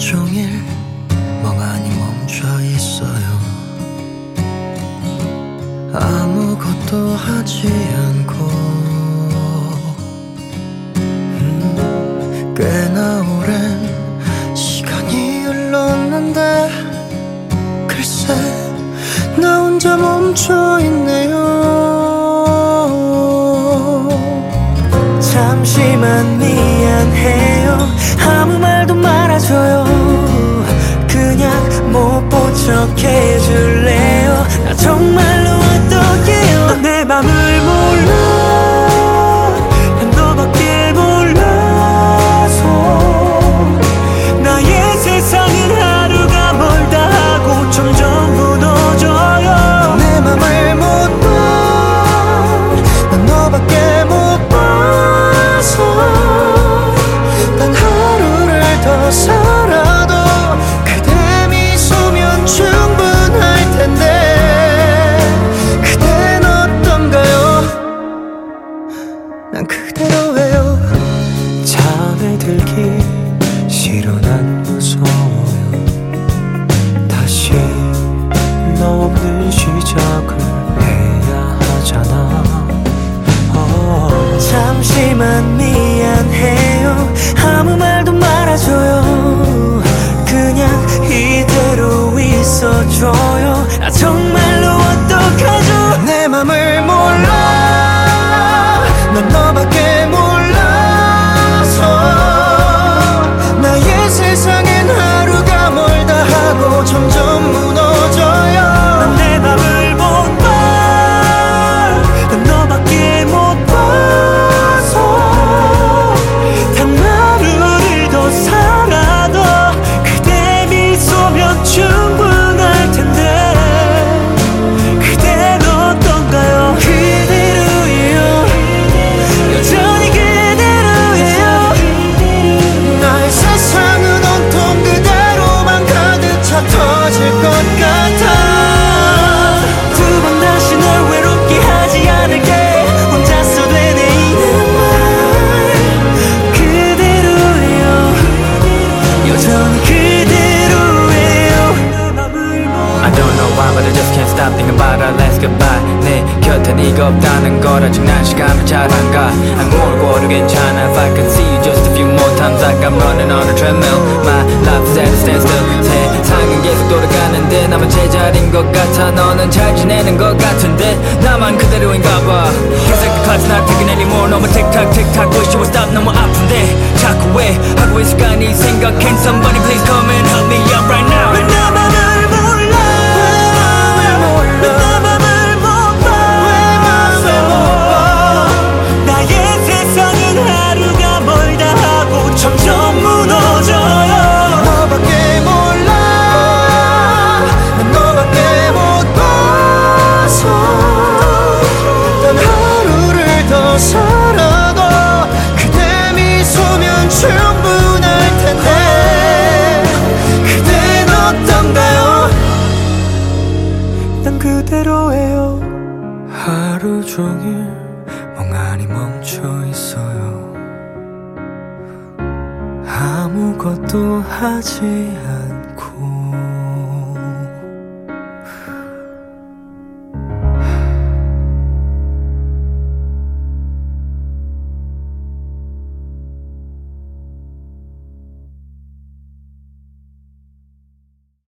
종일 멍하니 멈춰 있어요. 아무것도 하지 않고 꽤나 오랜 시간이 흘렀는데 글쎄 나 혼자 멈춰 있네요. 잠시만 미안해요. 아무 말도 말아줘요. 그냥 못 본 척 해줄래요. 나 정말로 어떡해요. 넌 내 맘을 몰라. 난 너밖에 몰라서 나의 세상은 하루가 멀다 하고 점점 무너져요. 내 맘을 못 봐. 난 너밖에 못 봐서 단 하루를 더 살아도 그대 미소면 충분할 텐데 그댄 어떤가요? 난 그대로예요. 잠에 들기 싫어. 난 무서워요. 다시 너 없는 시작을 해야 하잖아. 잠시만 미안해요. 아무 말도 말아줘요. 그냥 이대로 있어줘요. 나 정말로 어떡하죠? 내 맘을 몰라. 난 너밖에 몰라서 나의 세상엔 하루가 멀다 하고 점점 무너져요. 난 내 맘을 못 봐. 난 너밖에 못 봐서 단 하루를 더 살아도 그대 미소면 충분할 텐데 그댄 어떤가요? 그대로예요. 여전히 그대로예요. 나의 세상은 온통 그대로만 가득 차 터질 것 같아. 두 번 다시 널 외롭게 하지 않을게. 혼자서 되뇌이는 말 그대로예요. 여전히 그대로예요. I don't know why but I just can't stop thinking about our last goodbye. 내 곁에 네가 없다는 걸 아직 난 실감이 잘 안 가. 안 모르고도 괜찮아. If I could see you just a few more times like I'm running on a treadmill. My life is at a standstill. 세상은 계속 돌아가는데 나만 제자리인 것 같아. 너는 잘 지내는 것 같은데 나만 그대로인가 봐. Feels like the clock's not ticking anymore. 너무 틱탁 틱탁 wish you would stop. 너무 아픈데 자꾸 왜 하고 있을까 네 생각. Can somebody please come and help me out right now? 왜 나 맘을 몰라. 왜 나 맘을 못 봐. 왜 맘을 못 봐. 나의 세상은 하루가 멀다 하고 점점 무너져요. 너밖에 몰라. 난 너밖에 못 봐서 단 하루를 더 살아도 그대 미소면 충분할 텐데 그댄 어떤가요? 난 그대로예요. 하루 종일 멍하니 멈춰 있어요. 아무것도 하지 않아요.